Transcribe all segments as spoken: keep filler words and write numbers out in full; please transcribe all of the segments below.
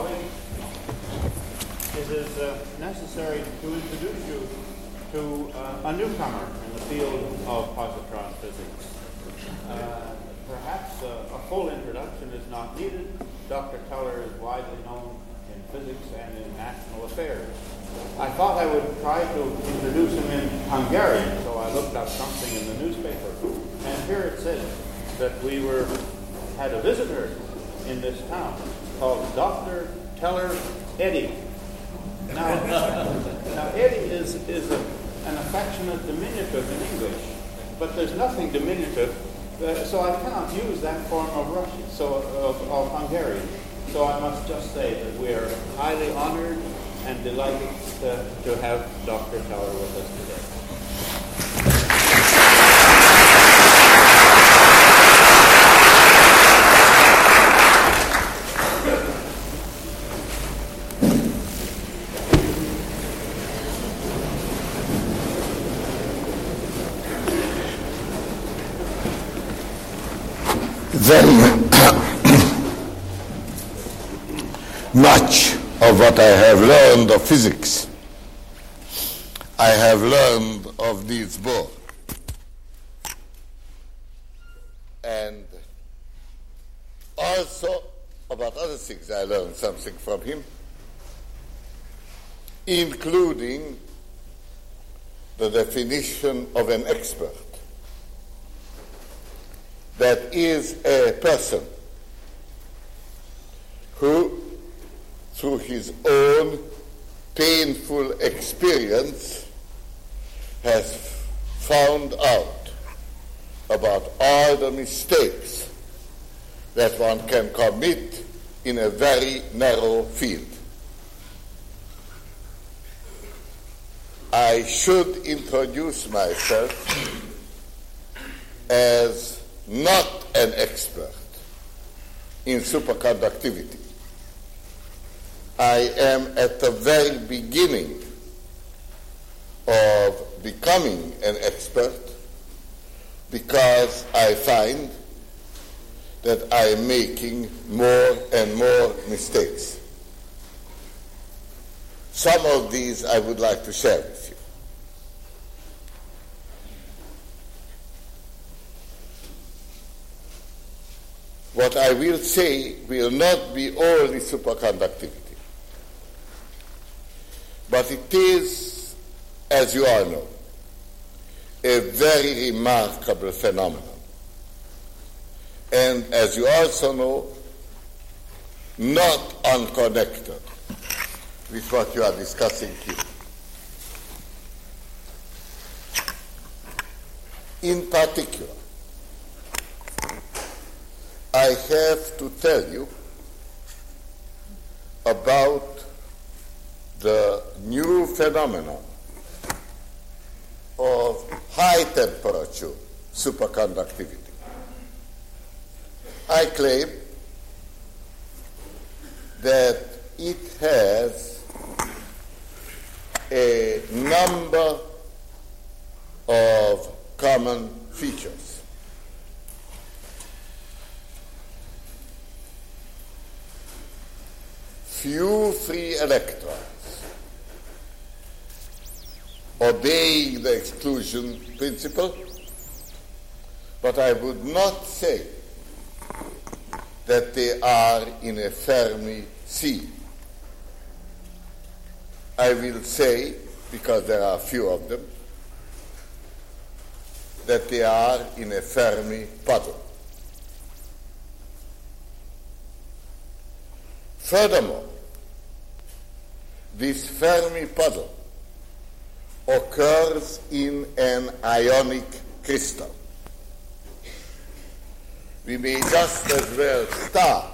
colleagues, it is uh, necessary to introduce you to uh, a newcomer in the field of positron physics. Uh, perhaps uh, a full introduction is not needed. Doctor Teller is widely known in physics and in national affairs. I thought I would try to introduce him in Hungarian, so I looked up something in the newspaper. And here it said that we were had a visitor in this town called Doctor Teller Eddie. Now, now Eddie is, is a, an affectionate diminutive in English, but there's nothing diminutive, uh, so I cannot use that form of Russian, so of, of Hungarian. So I must just say that we are highly honored and delighted to, to have Doctor Teller with us today. Very much of what I have learned of physics, I have learned of Niels Bohr. And also about other things I learned something from him, including the definition of an expert. That is a person who, through his own painful experience, has found out about all the mistakes that one can commit in a very narrow field. I should introduce myself as not an expert in superconductivity. I am at the very beginning of becoming an expert because I find that I am making more and more mistakes. Some of these I would like to share with you. What I will say will not be only superconductivity, but it is, as you all know, a very remarkable phenomenon. And as you also know, not unconnected with what you are discussing here. In particular, I have to tell you about the new phenomenon of high temperature superconductivity. I claim that it has a number of common features. Few free electrons, obeying the exclusion principle, but I would not say that they are in a Fermi sea. I will say, because there are few of them, that they are in a Fermi puddle. Furthermore, this Fermi puddle occurs in an ionic crystal. We may just as well start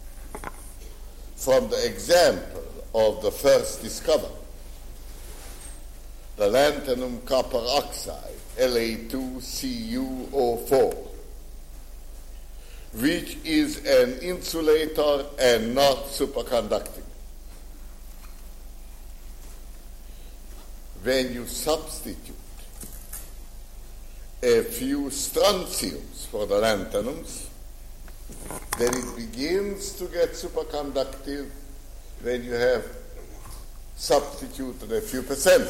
from the example of the first discovery, the lanthanum copper oxide, L A two C U O four, which is an insulator and not superconducting. When you substitute a few strontiums for the lanthanums, then it begins to get superconductive when you have substituted a few percent.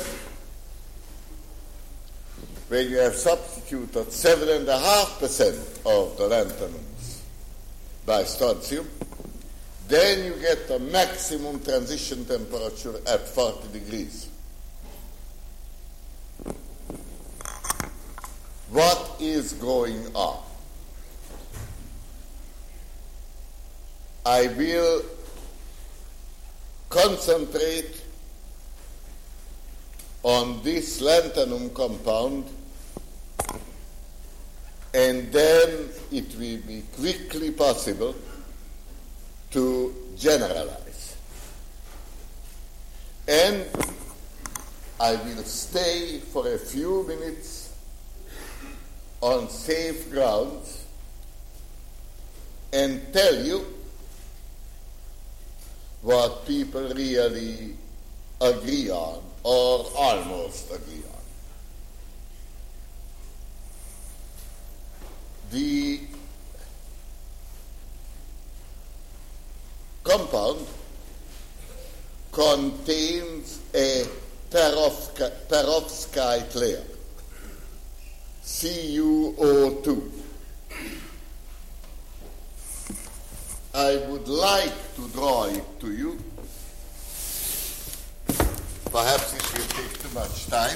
When you have substituted seven and a half percent of the lanthanums by strontium, then you get the maximum transition temperature at forty degrees. What is going on? I will concentrate on this lanthanum compound, and then it will be quickly possible to generalize. And I will stay for a few minutes on safe grounds and tell you what people really agree on or almost agree on. The compound contains a perovskite, perovskite layer, C u O two. I would like to draw it to you. Perhaps it will take too much time.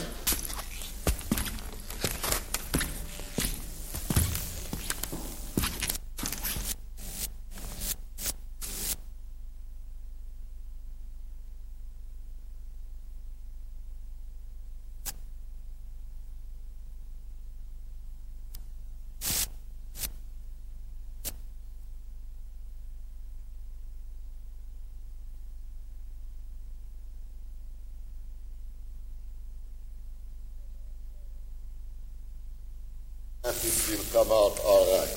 It will come out all right.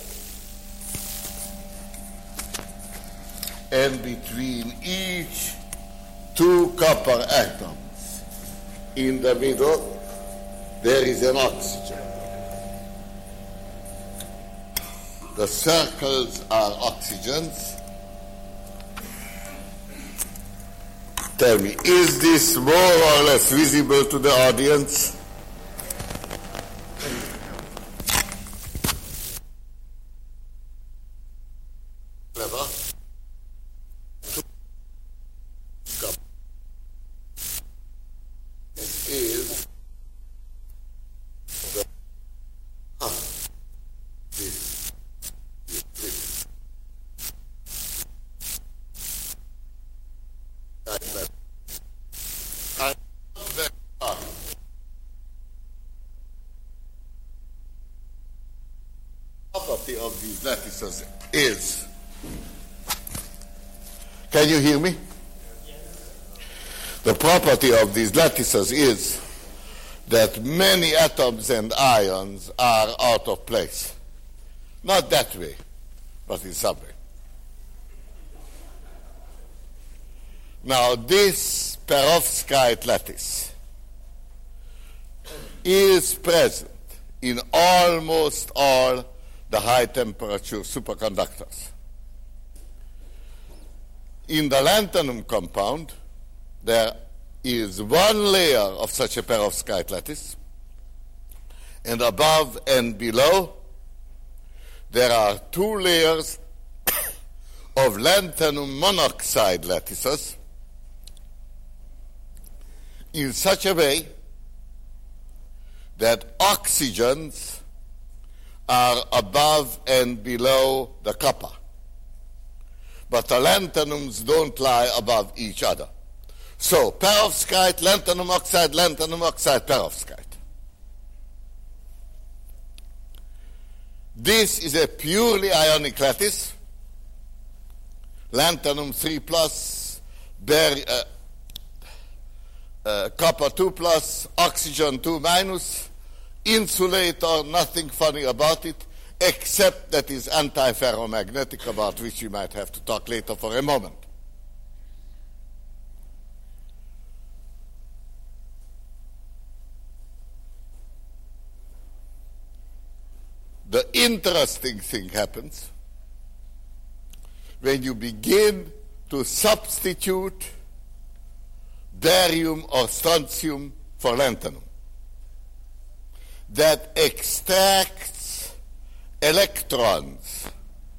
And between each two copper atoms in the middle, there is an oxygen. The circles are oxygens. Tell me, is this more or less visible to the audience? Of these lattices is, can you hear me? The property of these lattices is that many atoms and ions are out of place. Not that way, but in some way. Now, this perovskite lattice is present in almost all the high-temperature superconductors. In the lanthanum compound, there is one layer of such a perovskite lattice, and above and below, there are two layers of lanthanum monoxide lattices in such a way that oxygens are above and below the copper. But the lanthanums don't lie above each other. So, perovskite, lanthanum oxide, lanthanum oxide, perovskite. This is a purely ionic lattice. Lanthanum three plus, bari- uh, uh, copper two plus, oxygen two minus, insulator, nothing funny about it, except that it's anti-ferromagnetic, about which we might have to talk later for a moment. The interesting thing happens when you begin to substitute barium or strontium for lanthanum that extracts electrons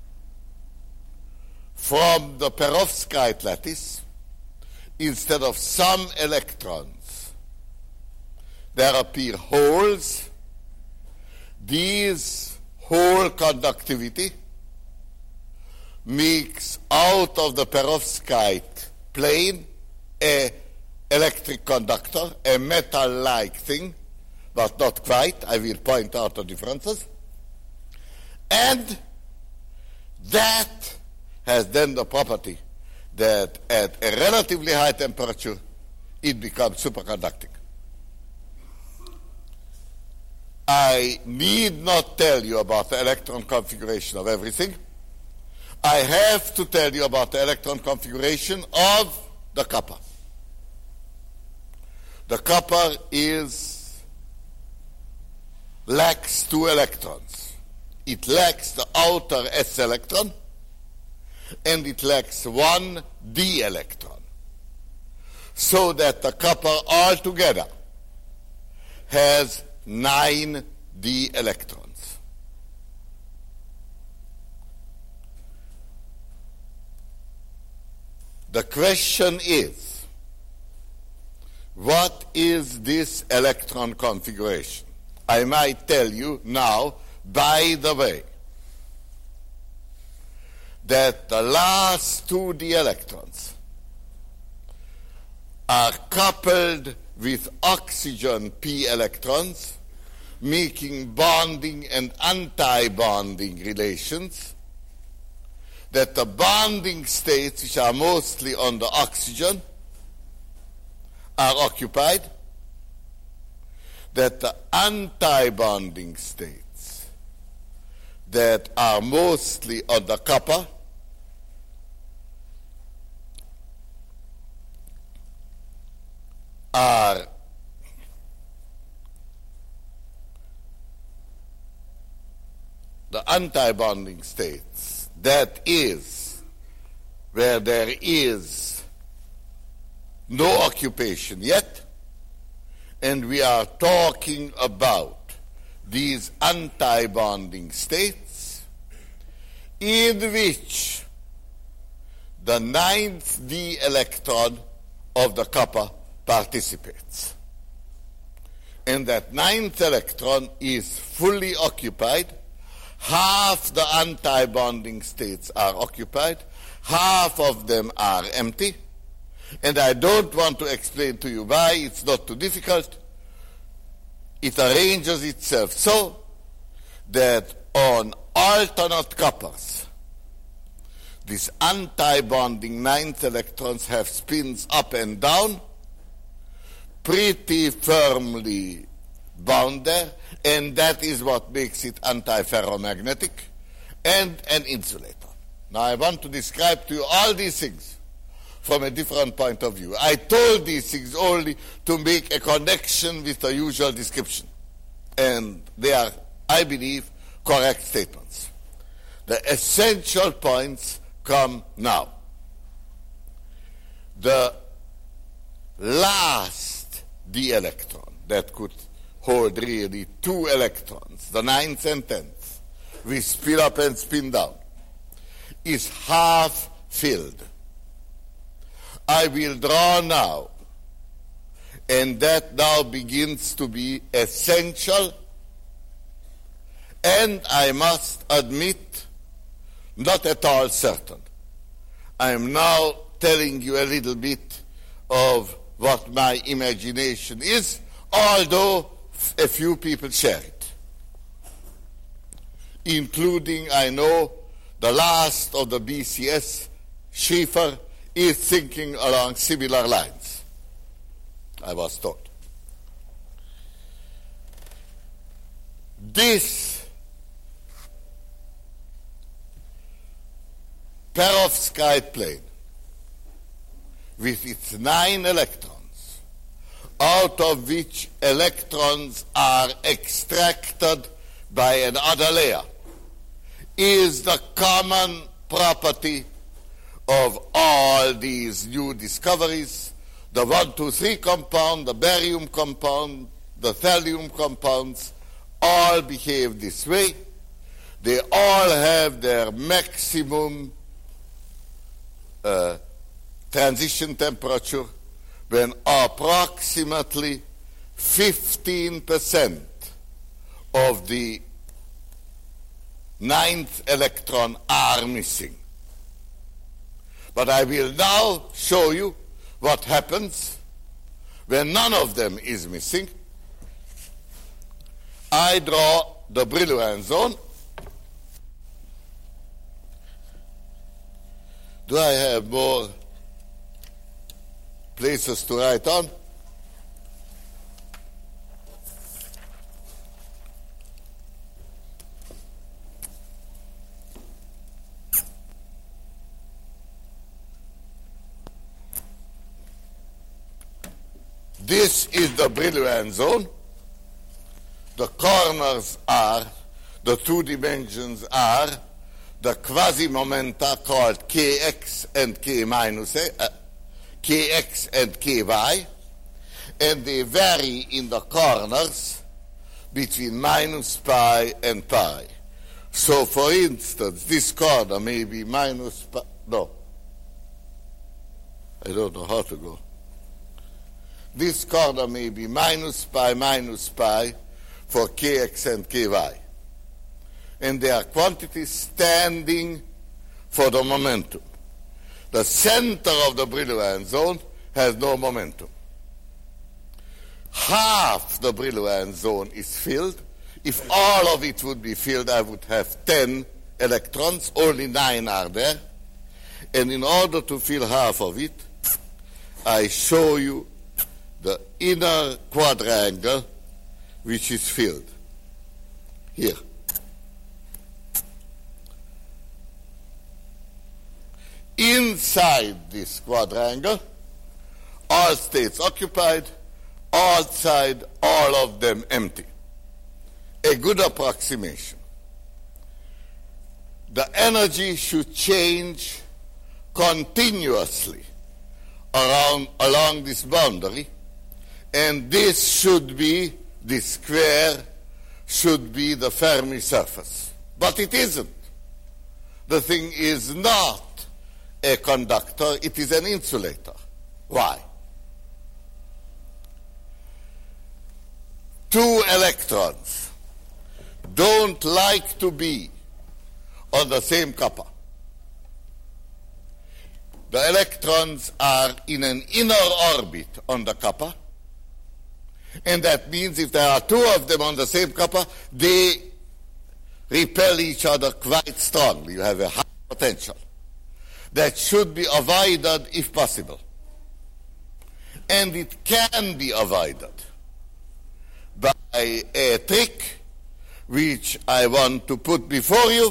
from the perovskite lattice instead of some electrons. There appear holes. These hole conductivity makes out of the perovskite plane a electric conductor, a metal-like thing, but not quite. I will point out the differences. And that has then the property that at a relatively high temperature, it becomes superconducting. I need not tell you about the electron configuration of everything. I have to tell you about the electron configuration of the copper. The copper is lacks two electrons. It lacks the outer s electron, and it lacks one d electron, so that the copper altogether has nine d electrons. The question is, what is this electron configuration? I might tell you now, by the way, that the last two d electrons are coupled with oxygen p electrons, making bonding and anti-bonding relations, that the bonding states, which are mostly on the oxygen, are occupied, that the anti-bonding states that are mostly on the copper are the anti-bonding states, that is, where there is no occupation yet, and we are talking about these anti-bonding states in which the ninth d electron of the copper participates. And that ninth electron is fully occupied. Half the anti-bonding states are occupied, half of them are empty, and I don't want to explain to you why. It's not too difficult. It arranges itself so that on alternate coppers, these anti-bonding ninth electrons have spins up and down, pretty firmly bound there, and that is what makes it antiferromagnetic and an insulator. Now I want to describe to you all these things from a different point of view. I told these things only to make a connection with the usual description, and they are, I believe, correct statements. The essential points come now. The last d electron that could hold really two electrons, the ninth and tenth, we spin up and spin down, is half filled. I will draw now, and that now begins to be essential, and I must admit, not at all certain. I am now telling you a little bit of what my imagination is, although a few people share it, including, I know, the last of the B C S, Schrieffer, is thinking along similar lines, I was told. This perovskite plane, with its nine electrons, out of which electrons are extracted by another layer, is the common property of all these new discoveries. The one two three compound, the barium compound, the thallium compounds, all behave this way. They all have their maximum uh, transition temperature when approximately fifteen percent of the ninth electron are missing. But I will now show you what happens when none of them is missing. I draw the Brillouin zone. Do I have more places to write on? This is the Brillouin zone. The corners are, the two dimensions are the quasi-momenta called kx and k minus a, uh, kx and ky, and they vary in the corners between minus pi and pi. So, for instance, this corner may be minus pi, no, I don't know how to go. This corner may be minus pi minus pi for kx and ky. And they are quantities standing for the momentum. The center of the Brillouin zone has no momentum. Half the Brillouin zone is filled. If all of it would be filled, I would have ten electrons. Only nine are there. And in order to fill half of it, I show you the inner quadrangle which is filled. Here. Inside this quadrangle, all states occupied, outside, all of them empty. A good approximation. The energy should change continuously around, along this boundary, and this should be, this square should be the Fermi surface. But it isn't. The thing is not a conductor, it is an insulator. Why? Two electrons don't like to be on the same kappa. The electrons are in an inner orbit on the kappa, and that means if there are two of them on the same kappa, they repel each other quite strongly. You have a high potential. That should be avoided if possible. And it can be avoided by a trick which I want to put before you.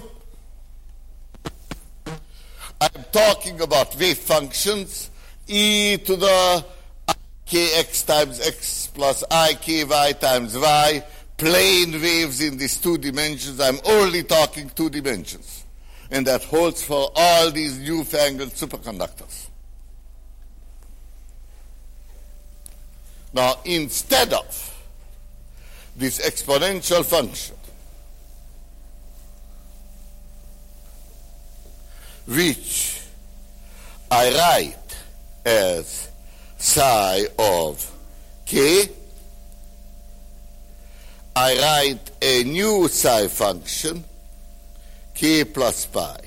I'm talking about wave functions, e to the kx times x plus iky times y, plane waves in these two dimensions. I'm only talking two dimensions. And that holds for all these newfangled superconductors. Now, instead of this exponential function, which I write as psi of k, I write a new psi function, k plus pi.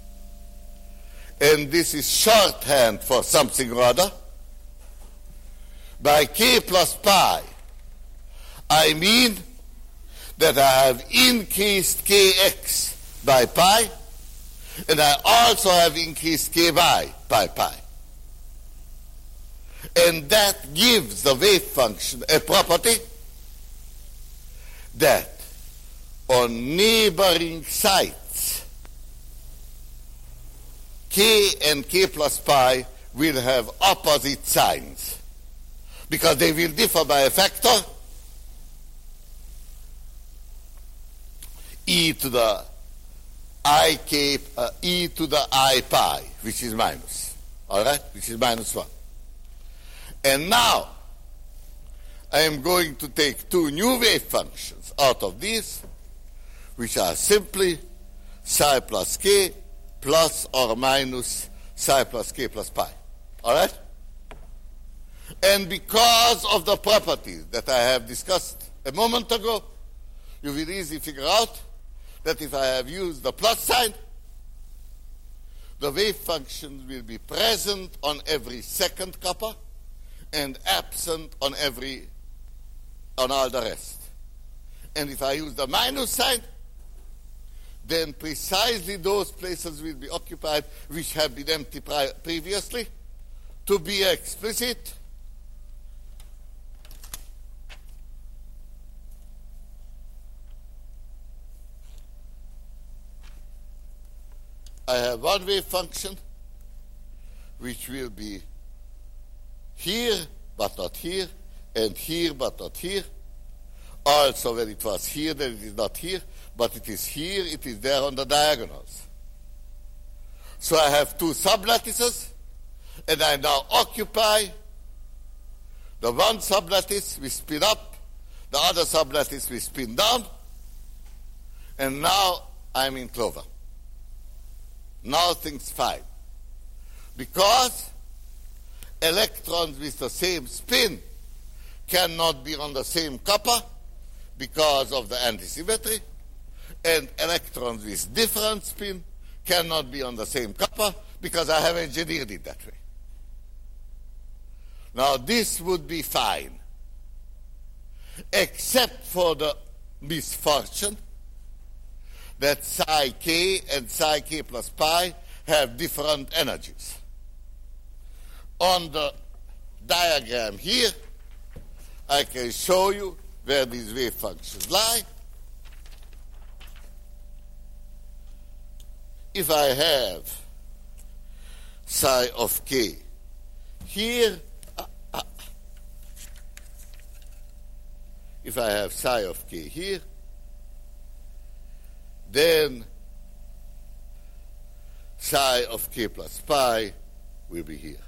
And this is shorthand for something or other. By k plus pi, I mean that I have increased kx by pi, and I also have increased ky by pi. And that gives the wave function a property that on neighboring sites, k and k plus pi will have opposite signs because they will differ by a factor e to the I k uh, e to the I pi, which is minus, all right, which is minus one. And now I am going to take two new wave functions out of these, which are simply psi plus k plus or minus psi plus k plus pi, all right? And because of the properties that I have discussed a moment ago, you will easily figure out that if I have used the plus sign, the wave functions will be present on every second kappa and absent on every, on all the rest. And if I use the minus sign, then precisely those places will be occupied which have been empty pri- previously. To be explicit, I have one wave function which will be here but not here, and here but not here. Also, when it was here, then it is not here, but it is here, it is there on the diagonals. So I have two sublattices, and I now occupy the one sublattice with spin up, the other sublattice with spin down, and now I'm in clover. Now things fine. Because electrons with the same spin cannot be on the same kappa because of the antisymmetry, and electrons with different spin cannot be on the same kappa because I have engineered it that way. Now this would be fine, except for the misfortune that psi k and psi k plus pi have different energies. On the diagram here, I can show you where these wave functions lie. If I have psi of k here, uh, uh, if I have psi of k here, then psi of k plus pi will be here.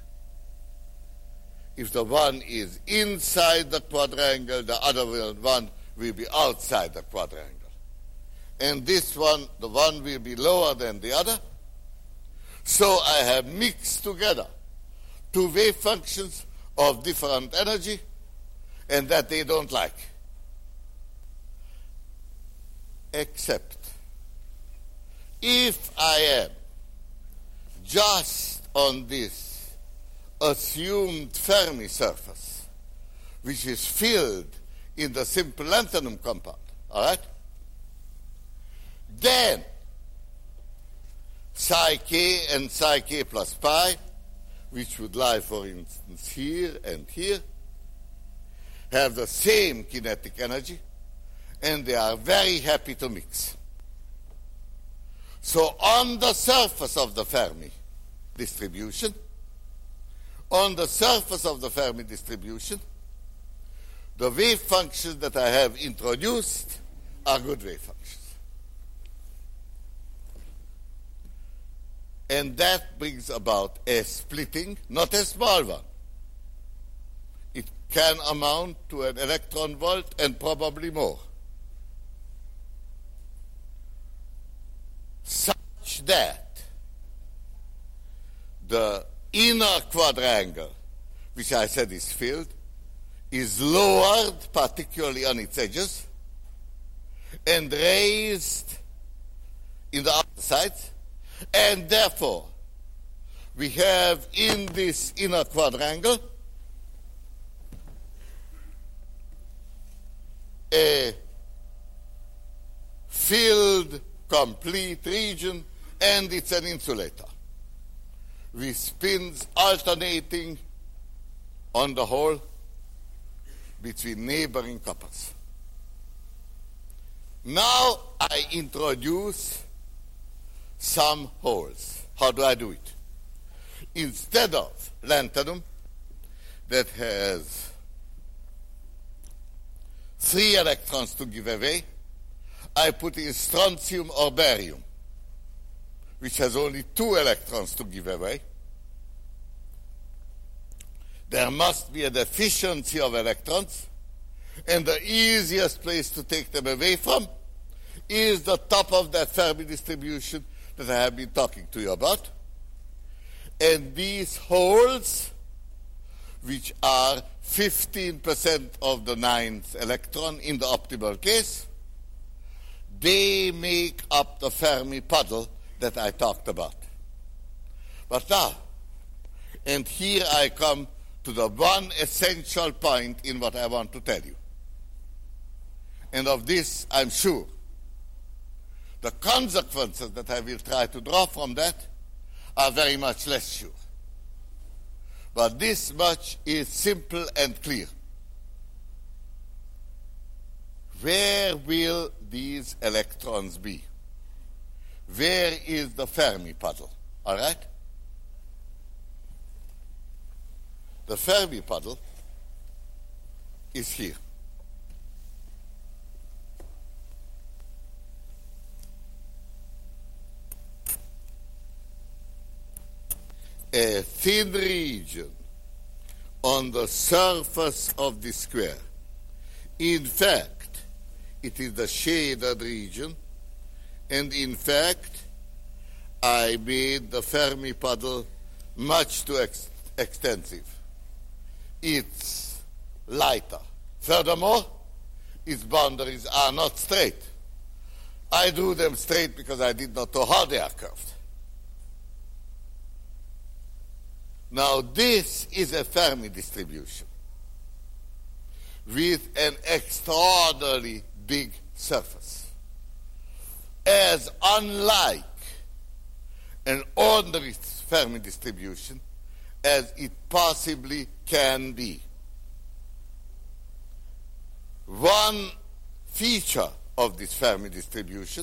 If the one is inside the quadrangle, the other one will be outside the quadrangle. And this one, the one will be lower than the other. So I have mixed together two wave functions of different energy, and that they don't like. Except if I am just on this assumed Fermi surface, which is filled in the simple lanthanum compound, all right? Then psi k and psi k plus pi, which would lie, for instance, here and here, have the same kinetic energy, and they are very happy to mix. So on the surface of the Fermi distribution, on the surface of the Fermi distribution, the wave functions that I have introduced are good wave functions. And that brings about a splitting, not a small one. It can amount to an electron volt and probably more, such that the inner quadrangle, which I said is filled, is lowered, particularly on its edges, and raised in the outer sides, and therefore we have in this inner quadrangle a filled complete region, and it's an insulator with spins alternating on the whole between neighboring kappas. Now I introduce some holes. How do I do it? Instead of lanthanum that has three electrons to give away, I put in strontium or barium. which has only two electrons to give away. There must be a deficiency of electrons, and the easiest place to take them away from is the top of that Fermi distribution that I have been talking to you about. And these holes, which are fifteen percent of the ninth electron in the optimal case, they make up the Fermi puddle that I talked about. But now, and here I come to the one essential point in what I want to tell you. And of this, I'm sure. The consequences that I will try to draw from that are very much less sure. But this much is simple and clear. Where will these electrons be? Where is the Fermi puddle? All right? The Fermi puddle is here. A thin region on the surface of the square. In fact, it is the shaded region, and in fact, I made the Fermi puddle much too ex- extensive. It's lighter. Furthermore, its boundaries are not straight. I drew them straight because I did not know how they are curved. Now, this is a Fermi distribution with an extraordinarily big surface, as unlike an ordinary Fermi distribution as it possibly can be. One feature of this Fermi distribution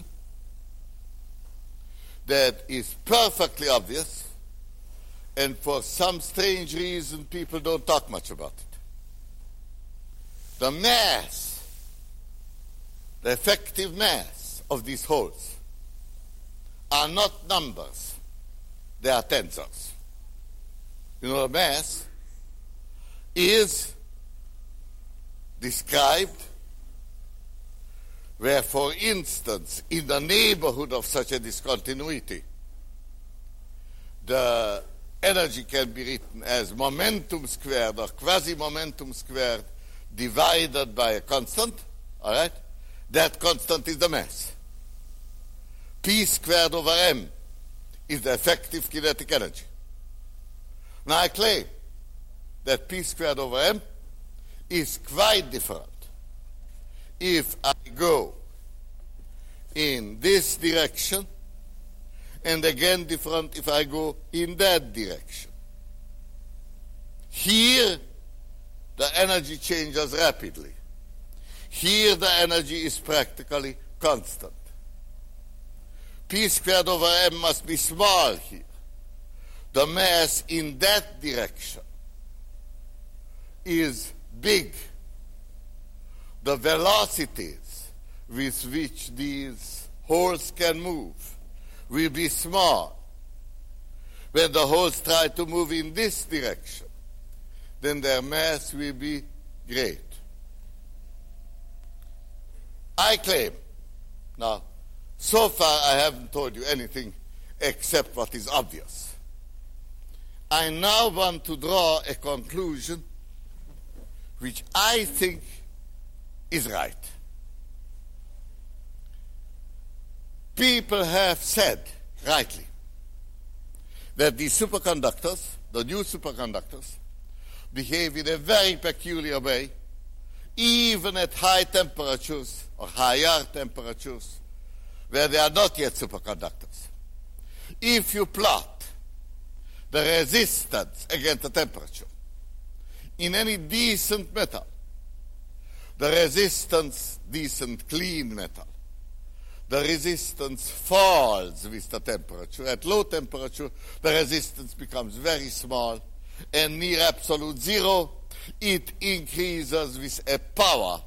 that is perfectly obvious, and for some strange reason people don't talk much about it. The mass, the effective mass of these holes are not numbers, they are tensors. You know, the mass is described where, for instance, in the neighborhood of such a discontinuity, the energy can be written as momentum squared or quasi-momentum squared divided by a constant, all right? That constant is the mass. P squared over m is the effective kinetic energy. Now I claim that P squared over m is quite different if I go in this direction, and again different if I go in that direction. Here, the energy changes rapidly. Here, the energy is practically constant. P squared over m must be small here. The mass in that direction is big. The velocities with which these holes can move will be small. When the holes try to move in this direction, then their mass will be great. I claim, now, so far I haven't told you anything except what is obvious. I now want to draw a conclusion which I think is right. People have said, rightly, that these superconductors, the new superconductors, behave in a very peculiar way, even at high temperatures or higher temperatures, where they are not yet superconductors. If you plot the resistance against the temperature in any decent metal, the resistance, decent, clean metal, the resistance falls with the temperature. At low temperature, the resistance becomes very small, and near absolute zero, it increases with a power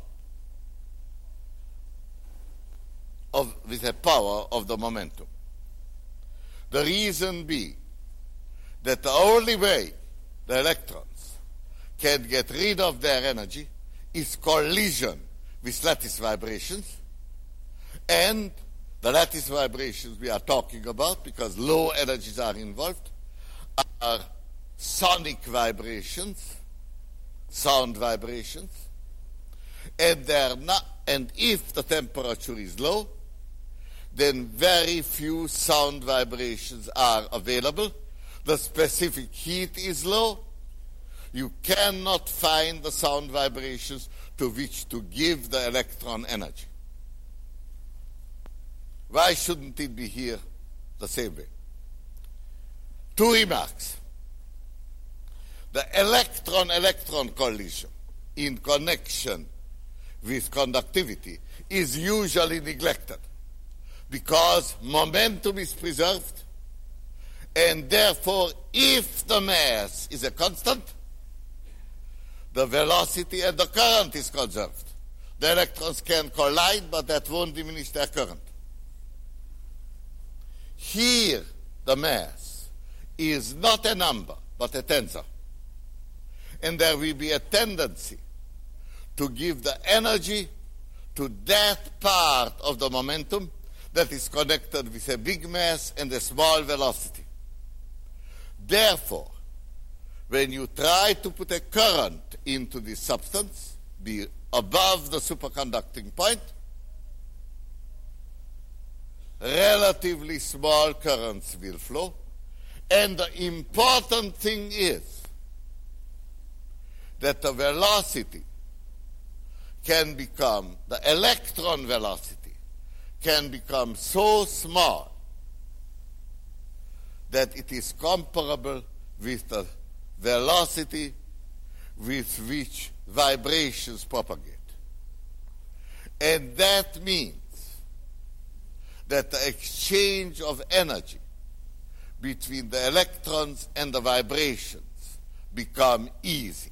of with a power of the momentum. The reason being that the only way the electrons can get rid of their energy is collision with lattice vibrations, and the lattice vibrations we are talking about, because low energies are involved, are sonic vibrations, sound vibrations, and they're not, and if the temperature is low, then very few sound vibrations are available. The specific heat is low. You cannot find the sound vibrations to which to give the electron energy. Why shouldn't it be here the same way? Two remarks. The electron-electron collision in connection with conductivity is usually neglected because momentum is preserved, and therefore if the mass is a constant, the velocity and the current is conserved. The electrons can collide, but that won't diminish their current. Here, the mass is not a number, but a tensor. And there will be a tendency to give the energy to that part of the momentum that is connected with a big mass and a small velocity. Therefore, when you try to put a current into this substance, be above the superconducting point, relatively small currents will flow. And the important thing is that the velocity can become, the electron velocity can become so small that it is comparable with the velocity with which vibrations propagate. And that means that the exchange of energy between the electrons and the vibrations become easy.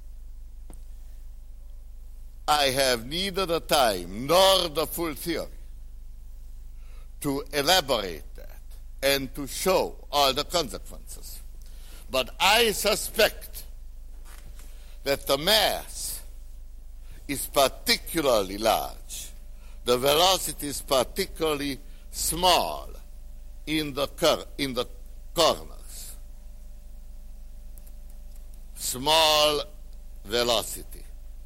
I have neither the time nor the full theory to elaborate that and to show all the consequences. But I suspect that the mass is particularly large, the velocity is particularly small in the, cor- in the corners. Small velocity.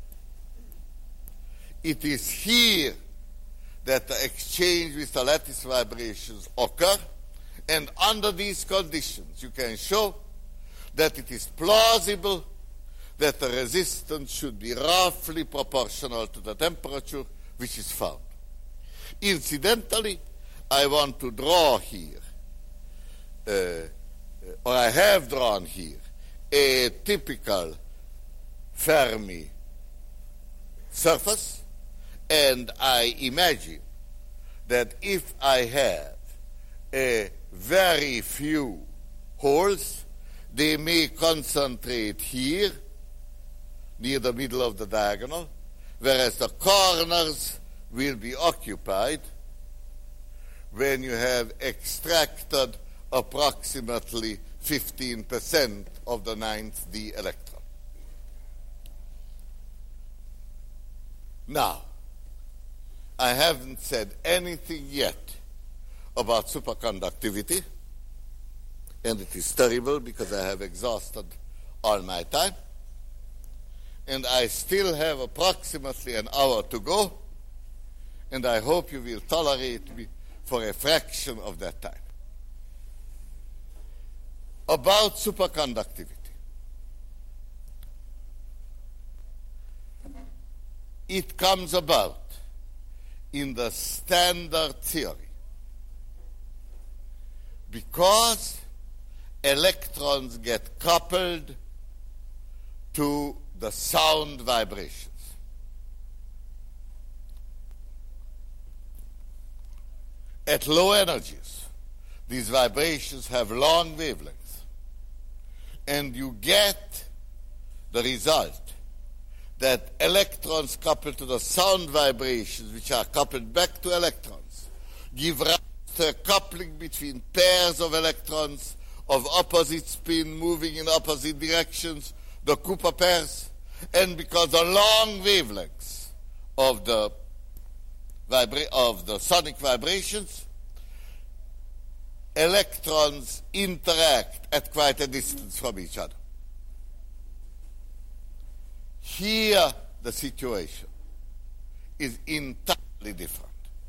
It is here that the exchange with the lattice vibrations occur, and under these conditions you can show that it is plausible that the resistance should be roughly proportional to the temperature which is found. Incidentally, I want to draw here, uh, or I have drawn here, a typical Fermi surface, and I imagine that if I have a very few holes, they may concentrate here, near the middle of the diagonal, whereas the corners will be occupied when you have extracted approximately fifteen percent of the ninth d electron. Now, I haven't said anything yet about superconductivity, and it is terrible because I have exhausted all my time, and I still have approximately an hour to go, and I hope you will tolerate me for a fraction of that time. About superconductivity. It comes about in the standard theory because electrons get coupled to the sound vibrations. At low energies, these vibrations have long wavelengths, and you get the result that electrons coupled to the sound vibrations, which are coupled back to electrons, give rise uh, coupling between pairs of electrons of opposite spin moving in opposite directions, the Cooper pairs, and because the long wavelengths of the, vibra- of the sonic vibrations, electrons interact at quite a distance from each other. Here, the situation is entirely different.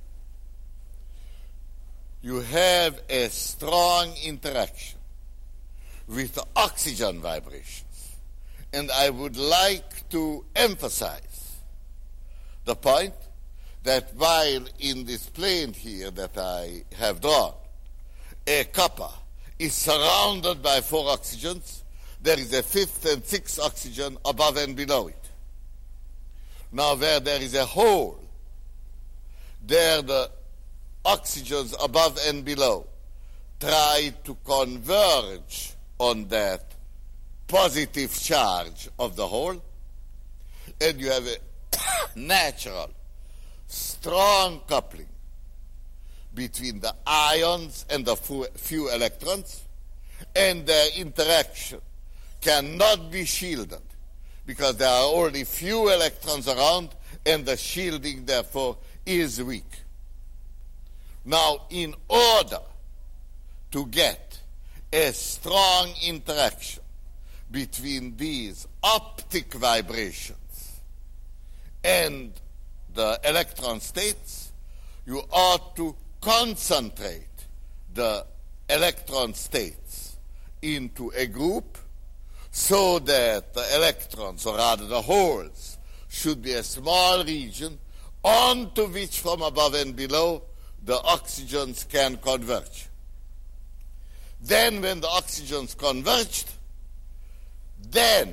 You have a strong interaction with the oxygen vibrations. And I would like to emphasize the point that while in this plane here that I have drawn, a copper is surrounded by four oxygens, there is a fifth and sixth oxygen above and below it. Now where there is a hole, there the oxygens above and below try to converge on that positive charge of the hole, and you have a natural, strong coupling between the ions and the few electrons, and their interaction cannot be shielded because there are only few electrons around, and the shielding, therefore, is weak. Now, in order to get a strong interaction between these optic vibrations and the electron states, you ought to concentrate the electron states into a group so that the electrons, or rather the holes, should be a small region onto which from above and below the oxygens can converge. Then when the oxygens converged, then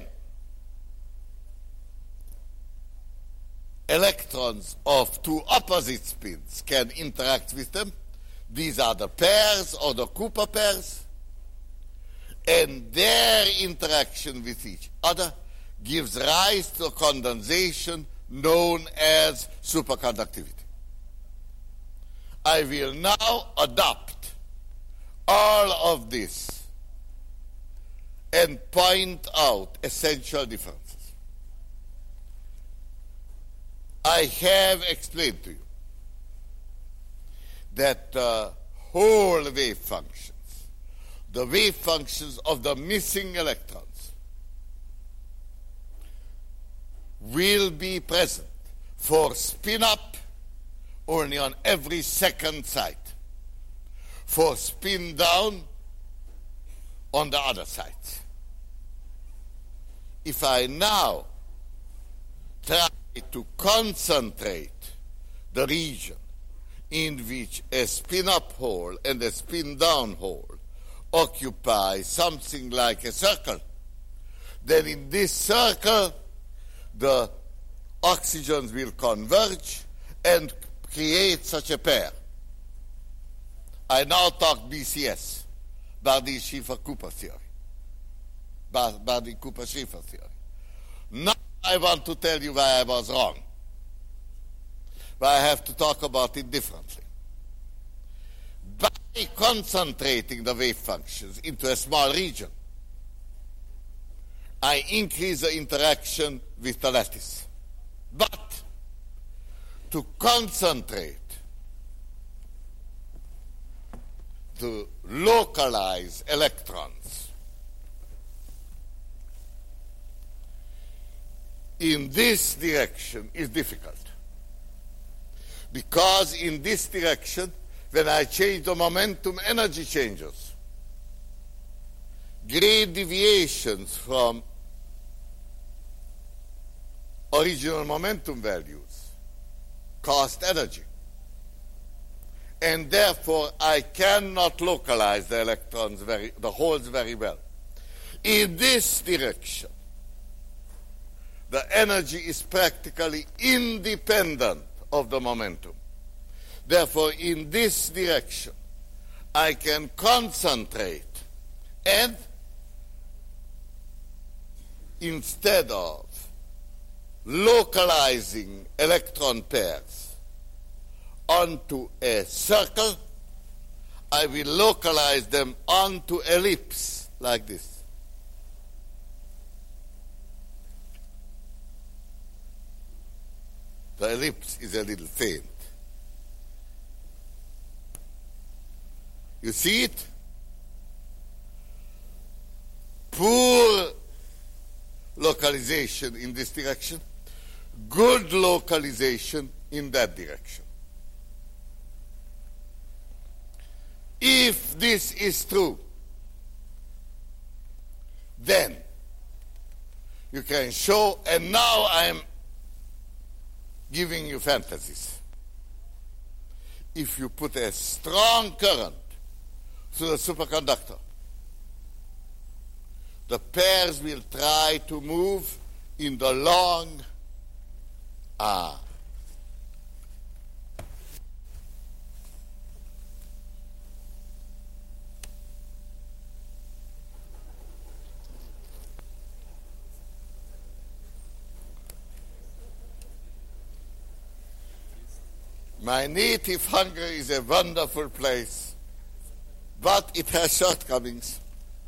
electrons of two opposite spins can interact with them. These are the pairs or the Cooper pairs, and their interaction with each other gives rise to a condensation known as superconductivity. I will now adopt all of this and point out essential differences. I have explained to you that the whole wave functions, the wave functions of the missing electrons, will be present for spin up only on every second side, for spin down on the other side. If I now try to concentrate the region in which a spin-up hole and a spin-down hole occupy something like a circle, then in this circle the oxygens will converge and create such a pair. I now talk B C S, Bardi-Schiffer-Cooper theory, Bardi-Cooper-Schiffer theory. Now I want to tell you why I was wrong, but I have to talk about it differently. By concentrating the wave functions into a small region, I increase the interaction with the lattice. But to concentrate, to localize electrons in this direction is difficult. Because in this direction, when I change the momentum, energy changes. Great deviations from original momentum values cost energy. And therefore, I cannot localize the electrons, very, the holes very well. In this direction, the energy is practically independent of the momentum. Therefore, in this direction, I can concentrate and instead of localizing electron pairs onto a circle, I will localize them onto ellipse like this. The ellipse is a little faint. You see it? Poor localization in this direction, good localization in that direction. If this is true, then you can show, and now I'm giving you fantasies. If you put a strong current through the superconductor, the pairs will try to move in the long arc. My native Hungary is a wonderful place, but it has shortcomings.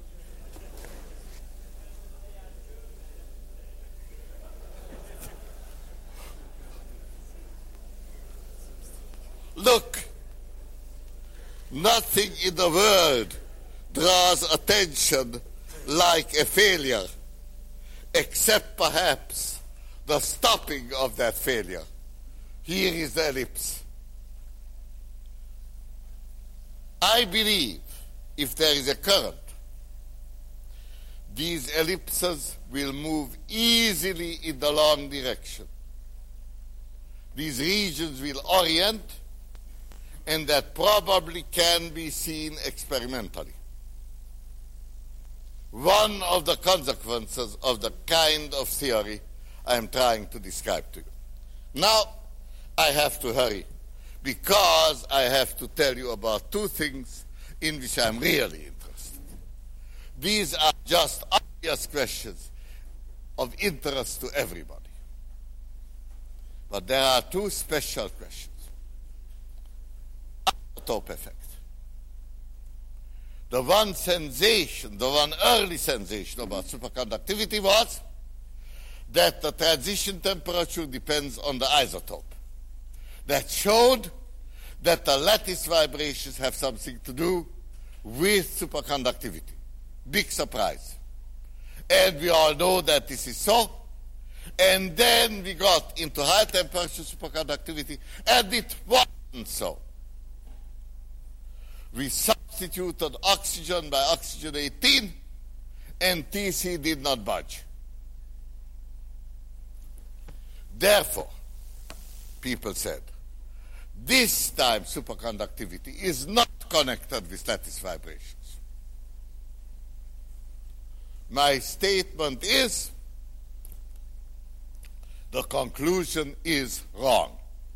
Look, nothing in the world draws attention like a failure, except perhaps the stopping of that failure. Here is the ellipse. I believe if there is a current, these ellipses will move easily in the long direction. These regions will orient, and that probably can be seen experimentally. One of the consequences of the kind of theory I am trying to describe to you. Now, I have to hurry, because I have to tell you about two things in which I'm really interested. These are just obvious questions of interest to everybody. But there are two special questions. Isotope effect. The one sensation, the one early sensation about superconductivity was that the transition temperature depends on the isotope. That showed that the lattice vibrations have something to do with superconductivity. Big surprise. And we all know that this is so. And then we got into high temperature superconductivity, and it wasn't so. We substituted oxygen by oxygen eighteen, and T C did not budge. Therefore, people said, this time superconductivity is not connected with lattice vibrations. My statement is, the conclusion is wrong.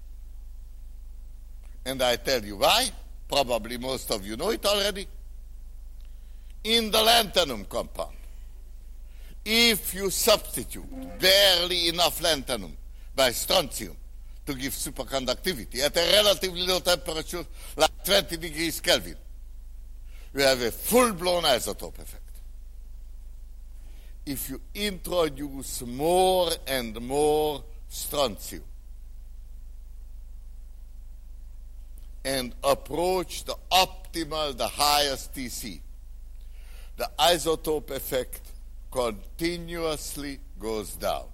And I tell you why. Probably most of you know it already. In the lanthanum compound, if you substitute barely enough lanthanum by strontium to give superconductivity at a relatively low temperature, like twenty degrees Kelvin, you have a full-blown isotope effect. If you introduce more and more strontium and approach the optimal, the highest T C, the isotope effect continuously goes down.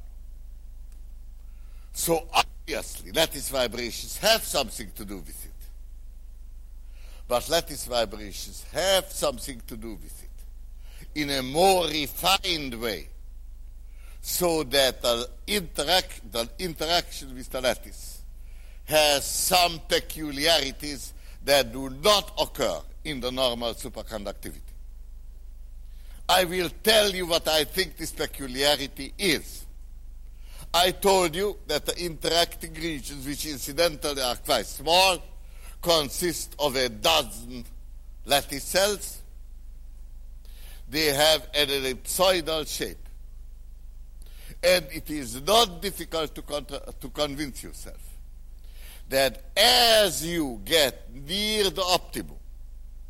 So obviously, lattice vibrations have something to do with it. But lattice vibrations have something to do with it in a more refined way, so that the, interac- the interaction with the lattice has some peculiarities that do not occur in the normal superconductivity. I will tell you what I think this peculiarity is. I told you that the interacting regions, which incidentally are quite small, consist of a dozen lattice cells. They have an ellipsoidal shape. And it is not difficult to, contra- to convince yourself that as you get near the optimum,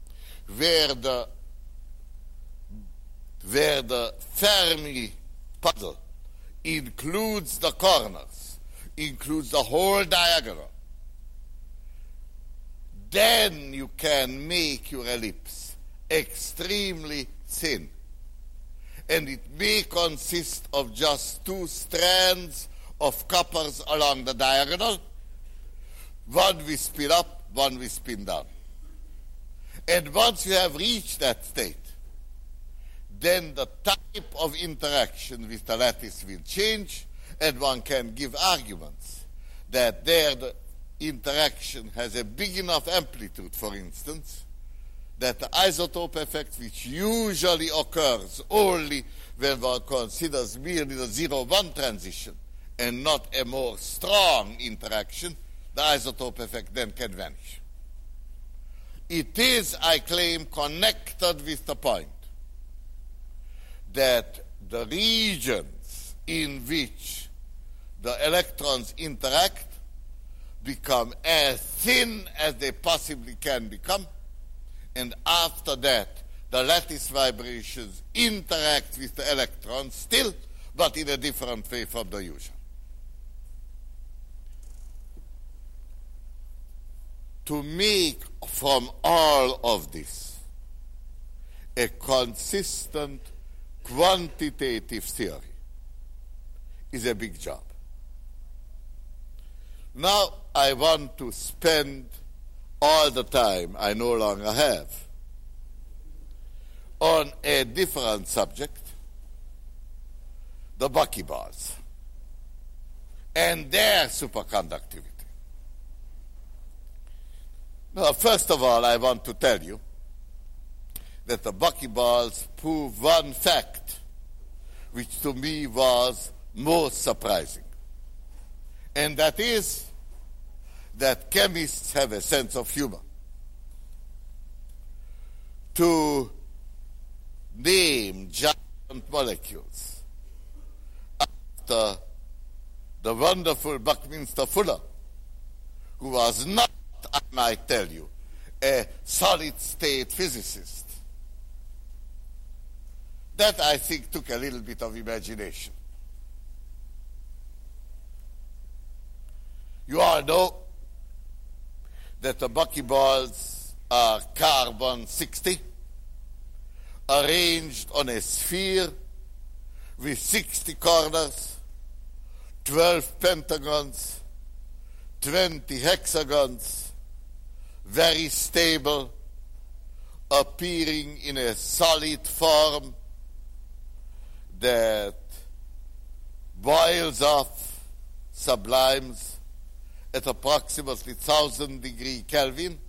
where the, where the Fermi puzzle includes the corners, includes the whole diagonal, then you can make your ellipse extremely thin. And it may consist of just two strands of coppers along the diagonal. One we spin up, one we spin down. And once you have reached that state, then the type of interaction with the lattice will change, and one can give arguments that there the interaction has a big enough amplitude, for instance, that the isotope effect, which usually occurs only when one considers merely the zero one transition and not a more strong interaction, the isotope effect then can vanish. It is, I claim, connected with the point that the regions in which the electrons interact become as thin as they possibly can become, and after that the lattice vibrations interact with the electrons still, but in a different way from the usual. To make from all of this a consistent quantitative theory is a big job. Now I want to spend all the time I no longer have on a different subject, the buckyballs and their superconductivity. Now, first of all, I want to tell you that the buckyballs prove one fact which to me was most surprising, and that is that chemists have a sense of humor. To name giant molecules after the wonderful Buckminster Fuller, who was not, I might tell you, a solid-state physicist. That, I think, took a little bit of imagination. You all know that the buckyballs are carbon sixty, arranged on a sphere with sixty corners, twelve pentagons, twenty hexagons, very stable, appearing in a solid form that boils off, sublimes at approximately one thousand degree Kelvin,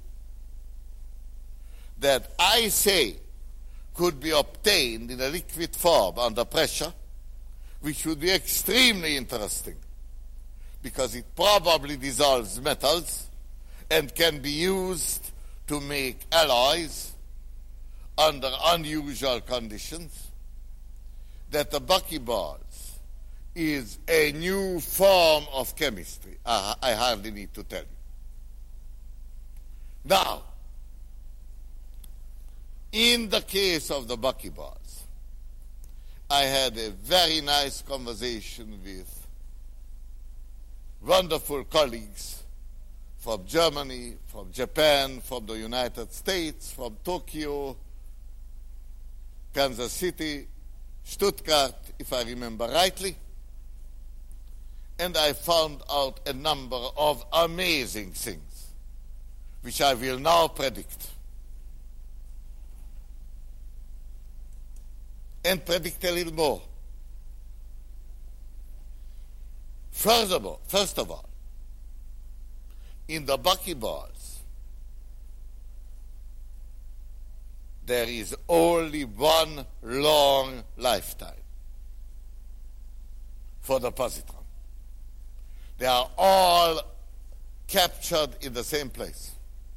that I say could be obtained in a liquid form under pressure, which would be extremely interesting because it probably dissolves metals and can be used to make alloys under unusual conditions, that the buckyballs is a new form of chemistry. I, I hardly need to tell you. Now, in the case of the buckyballs, I had a very nice conversation with wonderful colleagues from Germany, from Japan, from the United States, from Tokyo, Kansas City, Stuttgart, if I remember rightly. And I found out a number of amazing things, which I will now predict. And predict a little more. Furthermore, first of all, in the buckyballs, there is only one long lifetime for the positron. They are all captured in the same place.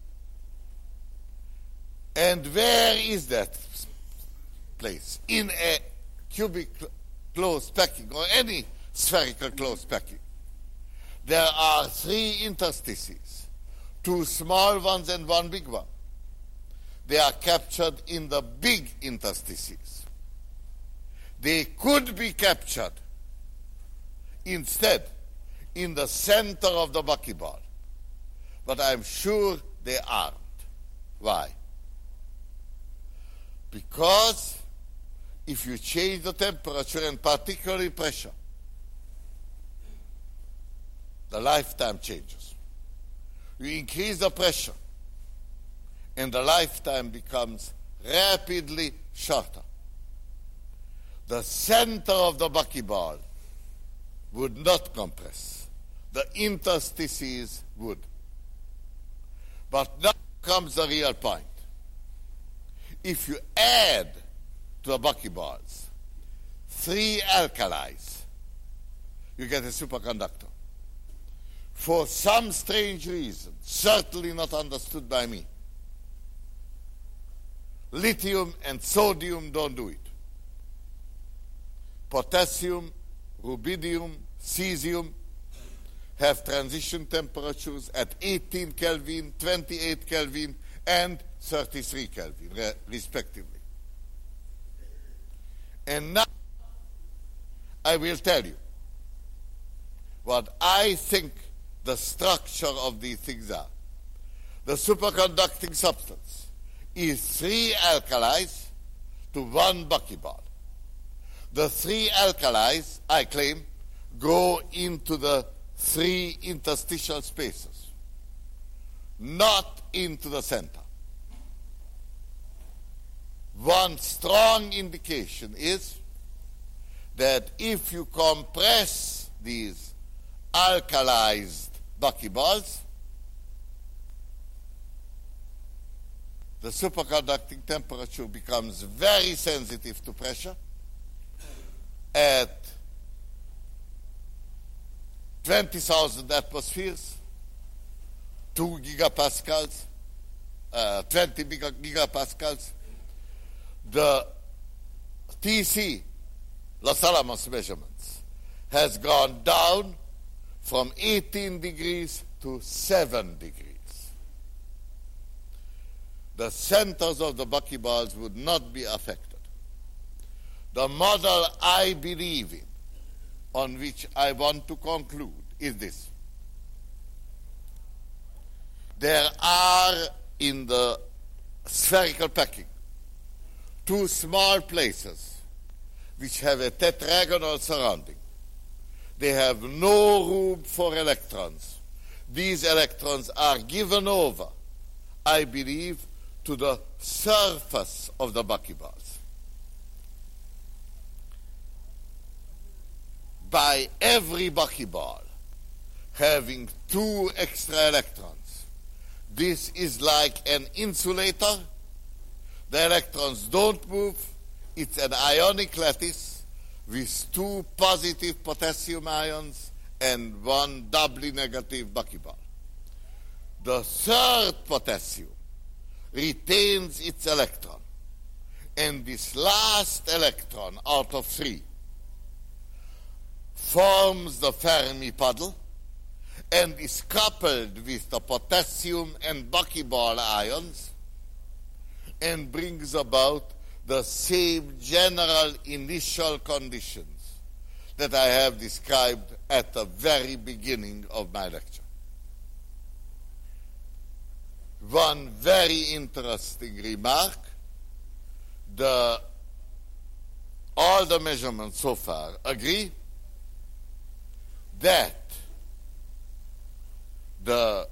And where is that place? In a cubic closed packing or any spherical closed packing. There are three interstices, two small ones and one big one. they are captured in the big interstices. They could be captured instead in the center of the buckyball, but I'm sure they aren't. Why? Because if you change the temperature and particularly pressure, the lifetime changes. You increase the pressure, and the lifetime becomes rapidly shorter. The center of the buckyball would not compress. The interstices would. But now comes the real point. If you add to the buckyballs three alkalis, you get a superconductor. For some strange reason, certainly not understood by me, lithium and sodium don't do it. Potassium, rubidium, cesium have transition temperatures at eighteen Kelvin, twenty-eight Kelvin, and thirty-three Kelvin, re- respectively. And now I will tell you what I think the structure of these things are. The superconducting substance is three alkalis to one buckyball. The three alkalis, I claim, go into the three interstitial spaces, not into the center. One strong indication is that if you compress these alkalized buckyballs, the superconducting temperature becomes very sensitive to pressure at twenty thousand atmospheres, two gigapascals, uh, twenty gigapascals. The T C, Los Alamos measurements, has gone down from eighteen degrees to seven degrees. The centers of the buckyballs would not be affected. The model I believe in, on which I want to conclude, is this. There are in the spherical packing two small places which have a tetragonal surrounding. They have no room for electrons. These electrons are given over, I believe, to the surface of the buckyballs. By every buckyball having two extra electrons, this is like an insulator. The electrons don't move. It's an ionic lattice with two positive potassium ions and one doubly negative buckyball. The third potassium retains its electron, and this last electron out of three forms the Fermi puddle and is coupled with the potassium and buckyball ions and brings about the same general initial conditions that I have described at the very beginning of my lecture. One very interesting remark, the, all the measurements so far agree that the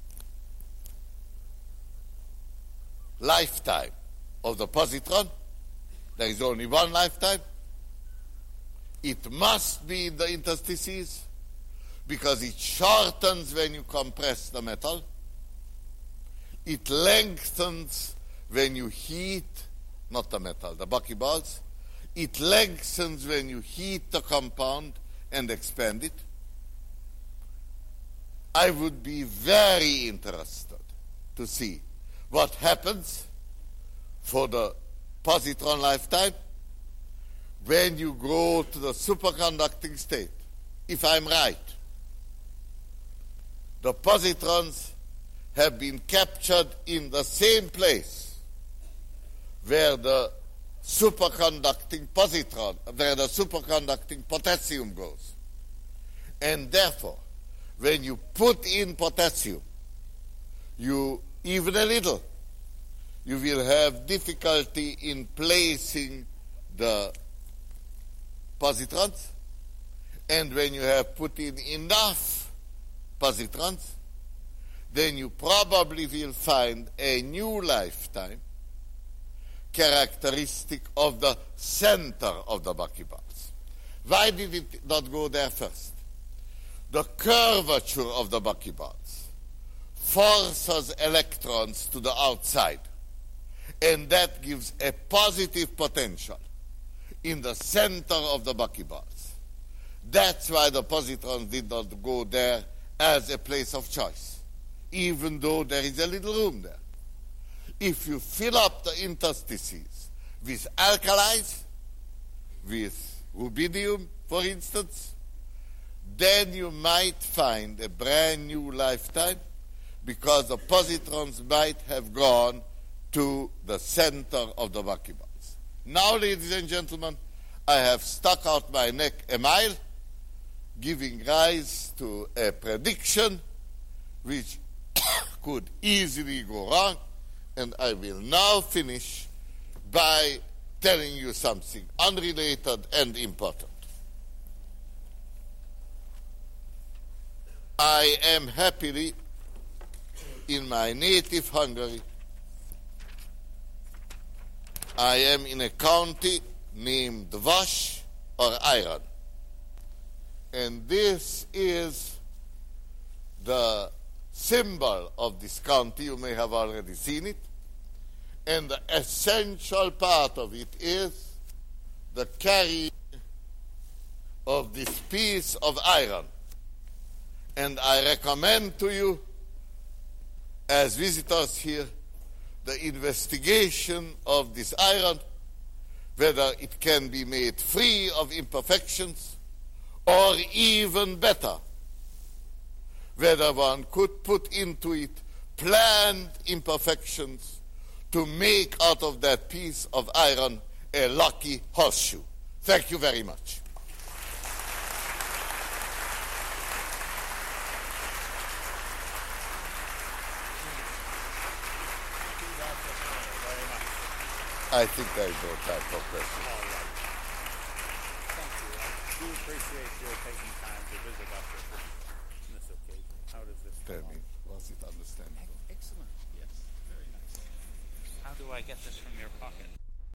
lifetime of the positron, there is only one lifetime, it must be in the interstices because it shortens when you compress the metal. It lengthens when you heat, not the metal, the buckyballs. It lengthens when you heat the compound and expand it. I would be very interested to see what happens for the positron lifetime when you go to the superconducting state. If I'm right, the positrons have been captured in the same place where the superconducting positron, where the superconducting potassium goes. And therefore, when you put in potassium, you, even a little, you will have difficulty in placing the positrons. And when you have put in enough positrons, then you probably will find a new lifetime characteristic of the center of the buckyballs. Why did it not go there first? The curvature of the buckyballs forces electrons to the outside, and that gives a positive potential in the center of the buckyballs. That's why the positrons did not go there as a place of choice, even though there is a little room there. If you fill up the interstices with alkalis, with rubidium, for instance, then you might find a brand new lifetime, because the positrons might have gone to the center of the buckyballs. Now, ladies and gentlemen, I have stuck out my neck a mile, giving rise to a prediction which could easily go wrong, and I will now finish by telling you something unrelated and important. I am happily in my native Hungary. I am in a county named Vas or Iron. And this is the symbol of this county. You may have already seen it. And the essential part of it is the carrying of this piece of iron. And I recommend to you, as visitors here, the investigation of this iron, whether it can be made free of imperfections, or even better, whether one could put into it planned imperfections to make out of that piece of iron a lucky horseshoe. Thank you very much. I think there is no time for questions. All right. Thank you. I do appreciate your taking time to visit us on this occasion. How does this Tell go me, on? was it understandable? Excellent. Yes. Very nice. How do I get this from your pocket?